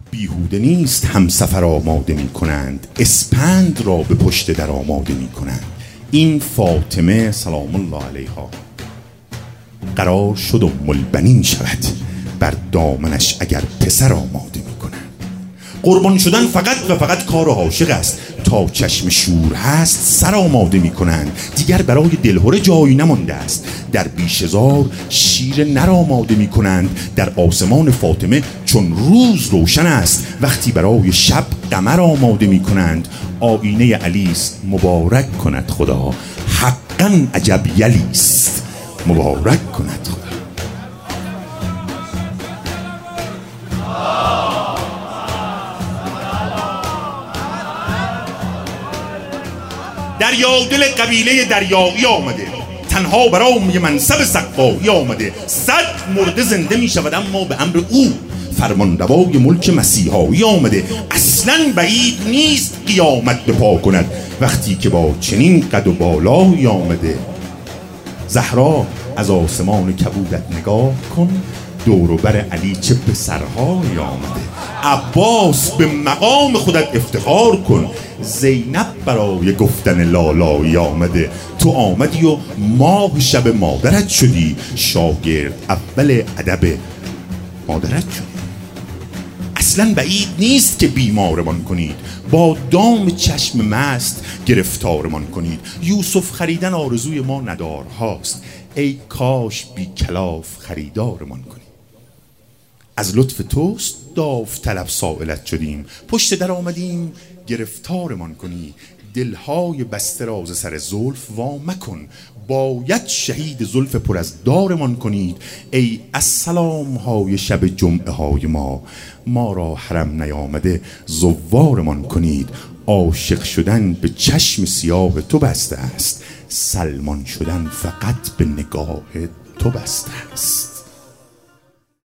بیهوده نیست همسفر آماده می کنند، اسپند را به پشت در آماده می کنند. این فاطمه سلام الله علیها قرار شد ام البنین شود، بر دامنش اگر پسر آماده می کنند. قربان شدن فقط و فقط کار عاشق است، تا چشم شور هست سر آماده می کنند. دیگر برای دلهره جایی نمانده است، در بیشزار شیر نر آماده می کنند. در آسمان فاطمه چون روز روشن است، وقتی برای شب قمر آماده می کنند. آینه علی است مبارک کند خدا، حقا عجب یلی است مبارک کند خدا. دریادل قبیله دریایی آمده، تنها برای منصب سقایی آمده. 100 مرده زنده می شود اما به امر او، فرمانروای ملک مسیحایی آمده. اصلا بعید نیست قیامت به پا کند، وقتی که با چنین قد و بالایی آمده. زهرا از آسمان کبودت نگاه کن، دور و بر علی چه به سرهای آمده. عباس به مقام خودت افتخار کن، زینب برای گفتن لالایی آمده. تو آمدی و ماه شب مادرت شدی، شاگرد اول ادب مادرت شدی. اصلا بعید نیست که بیمارمان کنید، با دام چشم مست گرفتارمان کنید. یوسف خریدن آرزوی ما ندارهاست، ای کاش بی کلاف خریدارمان کنید. از لطف توست داوطلب سائلت شدیم، پشت در آمدیم گرفتارمان کنی. دلهای بسته راز سر زلف وا مکن، باید شهید زلف پر از دارمان کنید. ای السلام های شب جمعه های ما، ما را حرم نیامده زوارمان کنید. عاشق شدن به چشم سیاه تو بسته است، سلمان شدن فقط به نگاه تو بسته است.